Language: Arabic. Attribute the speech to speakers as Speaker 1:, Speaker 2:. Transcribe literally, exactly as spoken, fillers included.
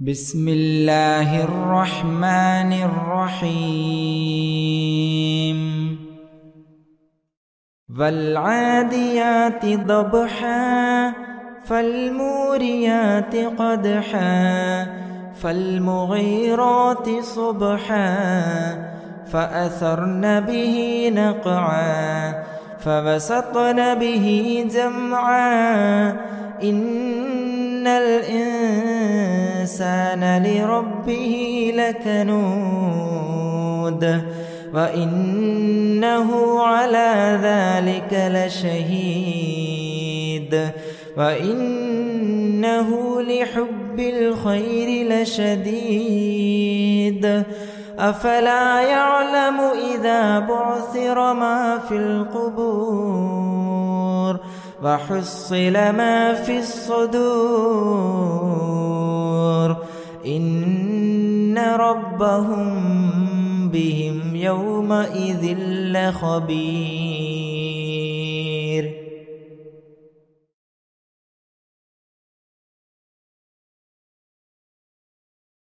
Speaker 1: بسم الله الرحمن الرحيم والعاديات ضبحا فالموريات قدحا فالمغيرات صبحا فأثرن به نقعا فوسطن به جمعا إن الإنسان لربه لكنود وإنه على ذلك لشهيد وإنه لحب الخير لشديد أفلا يعلم إذا بعثر ما في القبور وحصل ما في الصدور إن ربهم بهم يومئذ لخبير.